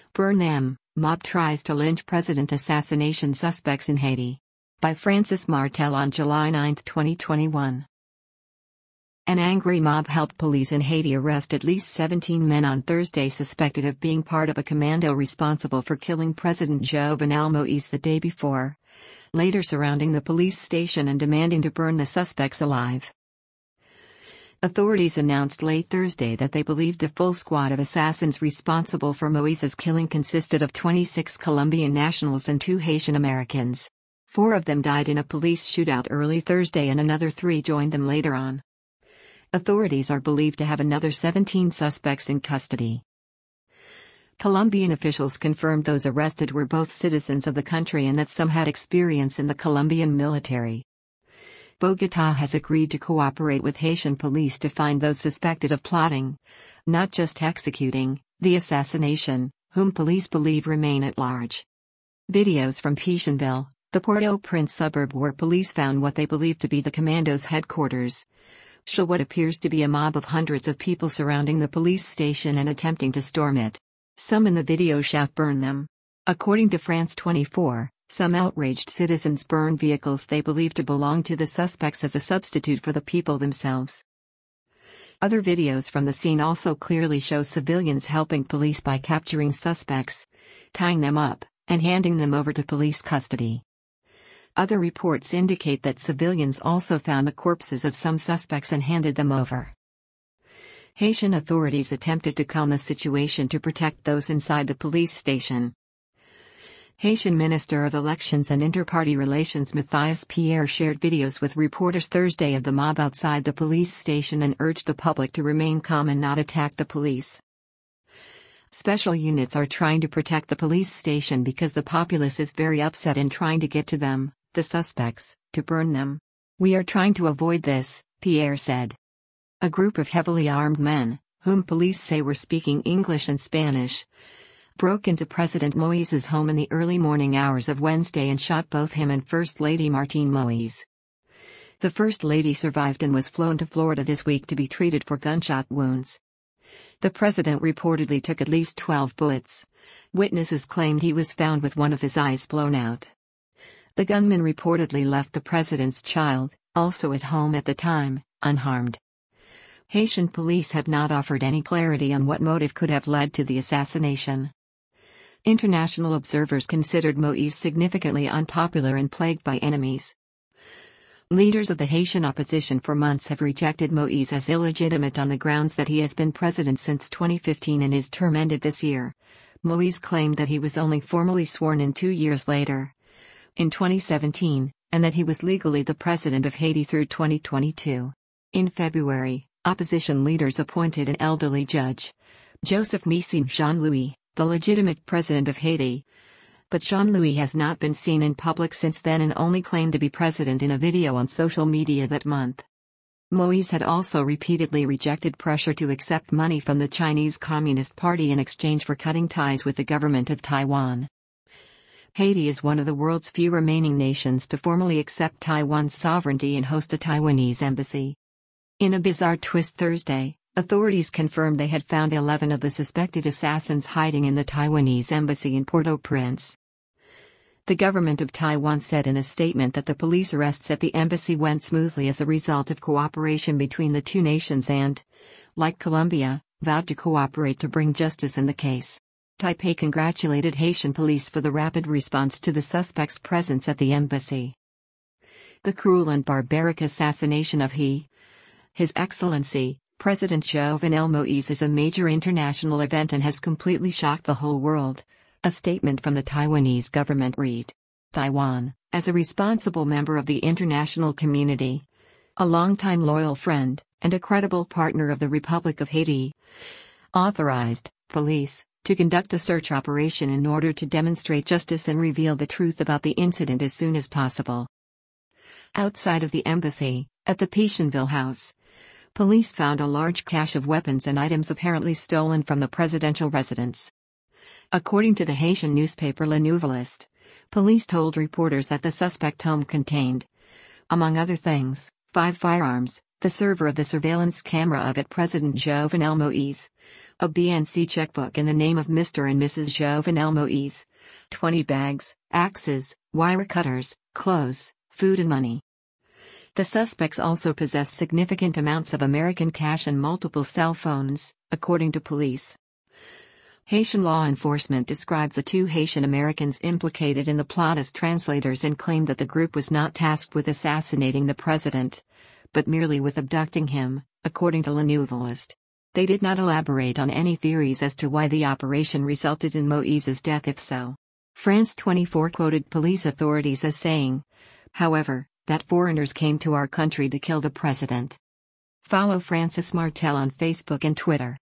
Burn them, mob tries to lynch president assassination suspects in Haiti. By Francis Martel on July 9, 2021. An angry mob helped police in Haiti arrest at least 17 men on Thursday suspected of being part of a commando responsible for killing President Jovenel Moïse the day before, later surrounding the police station and demanding to burn the suspects alive. Authorities announced late Thursday that they believed the full squad of assassins responsible for Moïse's killing consisted of 26 Colombian nationals and 2 Haitian Americans. 4 of them died in a police shootout early Thursday and another 3 joined them later on. Authorities are believed to have another 17 suspects in custody. Colombian officials confirmed those arrested were both citizens of the country and that some had experience in the Colombian military. Bogotá has agreed to cooperate with Haitian police to find those suspected of plotting, not just executing, the assassination, whom police believe remain at large. Videos from Pétionville, the Port-au-Prince suburb where police found what they believe to be the commandos' headquarters, show what appears to be a mob of hundreds of people surrounding the police station and attempting to storm it. Some in the video shout "burn them." According to France 24, some outraged citizens burn vehicles they believe to belong to the suspects as a substitute for the people themselves. Other videos from the scene also clearly show civilians helping police by capturing suspects, tying them up, and handing them over to police custody. Other reports indicate that civilians also found the corpses of some suspects and handed them over. Haitian authorities attempted to calm the situation to protect those inside the police station. Haitian Minister of Elections and Inter-Party Relations Matthias Pierre shared videos with reporters Thursday of the mob outside the police station and urged the public to remain calm and not attack the police. Special units are trying to protect the police station because the populace is very upset and trying to get to them, the suspects, to burn them. "We are trying to avoid this," Pierre said. A group of heavily armed men, whom police say were speaking English and Spanish, broke into President Moïse's home in the early morning hours of Wednesday and shot both him and First Lady Martine Moïse. The First Lady survived and was flown to Florida this week to be treated for gunshot wounds. The president reportedly took at least 12 bullets. Witnesses claimed he was found with one of his eyes blown out. The gunman reportedly left the president's child, also at home at the time, unharmed. Haitian police have not offered any clarity on what motive could have led to the assassination. International observers considered Moïse significantly unpopular and plagued by enemies. Leaders of the Haitian opposition for months have rejected Moïse as illegitimate on the grounds that he has been president since 2015 and his term ended this year. Moïse claimed that he was only formally sworn in 2 years later, in 2017, and that he was legally the president of Haiti through 2022. In February, opposition leaders appointed an elderly judge, Joseph Missime Jean-Louis, the legitimate president of Haiti. But Jean-Louis has not been seen in public since then and only claimed to be president in a video on social media that month. Moïse had also repeatedly rejected pressure to accept money from the Chinese Communist Party in exchange for cutting ties with the government of Taiwan. Haiti is one of the world's few remaining nations to formally accept Taiwan's sovereignty and host a Taiwanese embassy. In a bizarre twist Thursday, authorities confirmed they had found 11 of the suspected assassins hiding in the Taiwanese embassy in Port-au-Prince. The government of Taiwan said in a statement that the police arrests at the embassy went smoothly as a result of cooperation between the two nations and, like Colombia, vowed to cooperate to bring justice in the case. Taipei congratulated Haitian police for the rapid response to the suspect's presence at the embassy. The cruel and barbaric assassination of His Excellency, President Jovenel Moïse is a major international event and has completely shocked the whole world, a statement from the Taiwanese government read. Taiwan, as a responsible member of the international community, a longtime loyal friend, and a credible partner of the Republic of Haiti, authorized police to conduct a search operation in order to demonstrate justice and reveal the truth about the incident as soon as possible. Outside of the embassy, at the Pétionville house, police found a large cache of weapons and items apparently stolen from the presidential residence. According to the Haitian newspaper Le Nouveliste, police told reporters that the suspect home contained, among other things, 5 firearms, the server of the surveillance camera of President Jovenel Moïse. A BNC checkbook in the name of Mr. and Mrs. Jovenel Moïse. 20 bags, axes, wire cutters, clothes, food and money. The suspects also possessed significant amounts of American cash and multiple cell phones, according to police. Haitian law enforcement described the two Haitian Americans implicated in the plot as translators and claimed that the group was not tasked with assassinating the president, but merely with abducting him, according to Le Nouveliste. They did not elaborate on any theories as to why the operation resulted in Moïse's death if so. France 24 quoted police authorities as saying, however, that foreigners came to our country to kill the president. Follow Francis Martel on Facebook and Twitter.